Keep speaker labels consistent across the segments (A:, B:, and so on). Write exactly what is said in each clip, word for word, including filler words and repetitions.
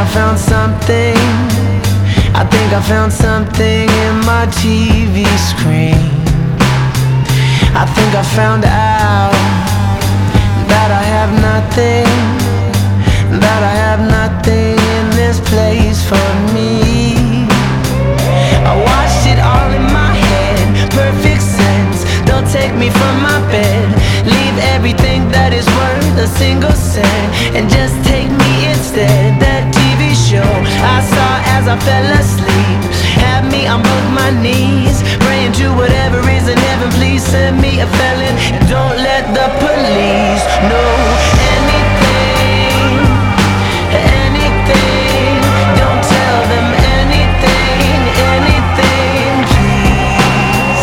A: found something. I think I found something in my T V screen. I think I found out that I have nothing, that I have nothing in this place for me. I watched it all in my head, perfect sense. Don't take me from my bed, leave everything that is worth a single cent, and just take me instead. That T V show I saw as I fell asleep had me on both my knees, praying to whatever is in heaven, please send me a felon, and don't let the police know anything, anything. Don't tell them anything, anything, please.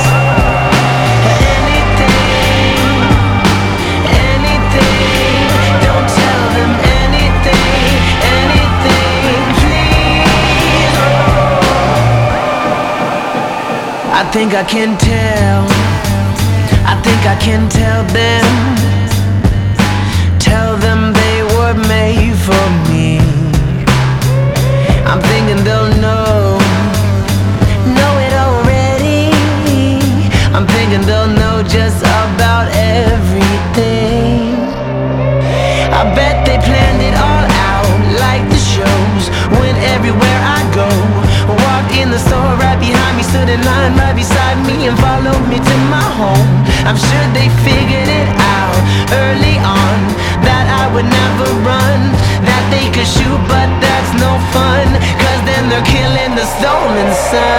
A: Anything, anything. Don't tell them anything, anything, please. I think I can tell, I think I can tell them, tell them they were made for me. I'm thinking they'll know, know it already. I'm thinking they'll know just about everything. I bet they planned it all out like the shows. Went everywhere I go, walked in the store right behind me, stood in line right beside me, and followed me to my home. I'm sure they figured it out early on that I would never run, that they could shoot but that's no fun, cause then they're killing the stolen son.